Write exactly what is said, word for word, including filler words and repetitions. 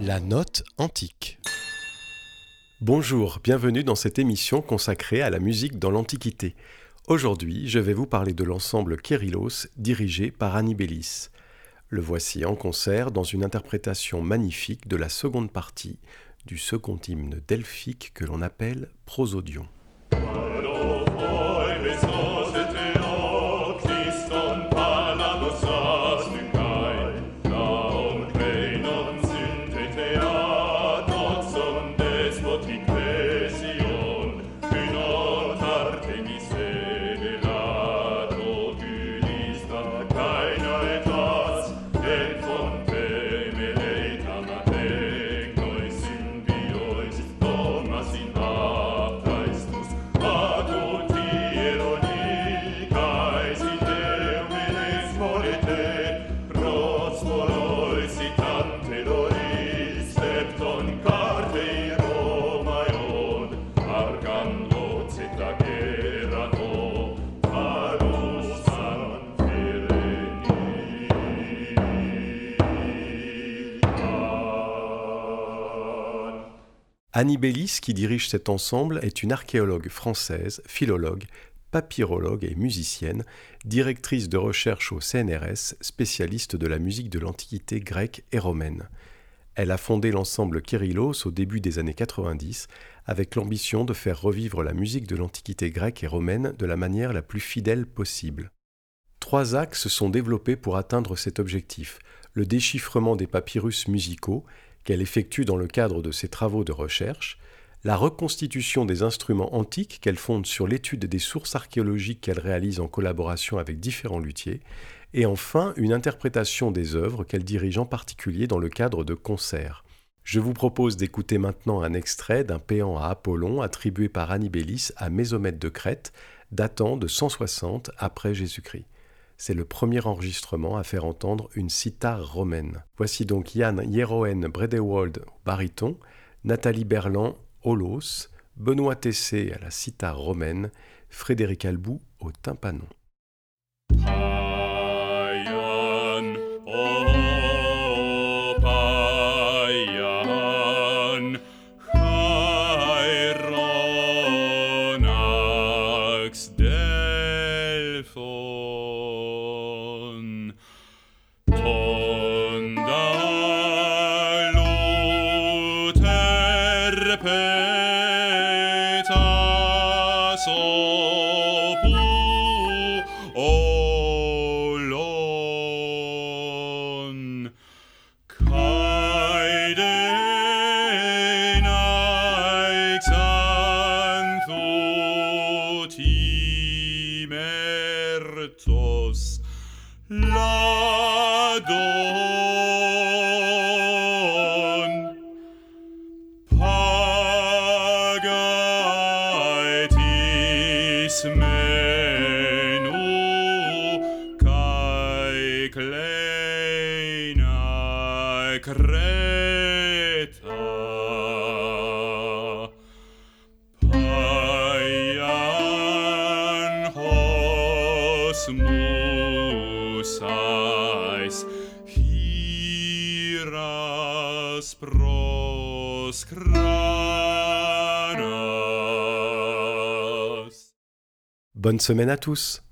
La note antique. Bonjour, bienvenue dans cette émission consacrée à la musique dans l'Antiquité. Aujourd'hui, je vais vous parler de l'ensemble Kérylos, dirigé par Annibélis. Le voici en concert dans une interprétation magnifique de la seconde partie du second hymne delphique que l'on appelle Prosodion. Annibélis, qui dirige cet ensemble, est une archéologue française, philologue, papyrologue et musicienne, directrice de recherche au C N R S, spécialiste de la musique de l'Antiquité grecque et romaine. Elle a fondé l'ensemble Kérylos au début des années quatre-vingt-dix, avec l'ambition de faire revivre la musique de l'Antiquité grecque et romaine de la manière la plus fidèle possible. Trois axes sont développés pour atteindre cet objectif: le déchiffrement des papyrus musicaux, qu'elle effectue dans le cadre de ses travaux de recherche, la reconstitution des instruments antiques qu'elle fonde sur l'étude des sources archéologiques qu'elle réalise en collaboration avec différents luthiers, et enfin une interprétation des œuvres qu'elle dirige en particulier dans le cadre de concerts. Je vous propose d'écouter maintenant un extrait d'un péant à Apollon attribué par Annibélis à Mésomède de Crète, datant de cent soixante après Jésus-Christ. C'est le premier enregistrement à faire entendre une cithare romaine. Voici donc Yann Hieroen Bredewold au baryton, Nathalie Berland au los, Benoît Tessé à la cithare romaine, Frédéric Albou au tympanon. Bonne semaine à tous!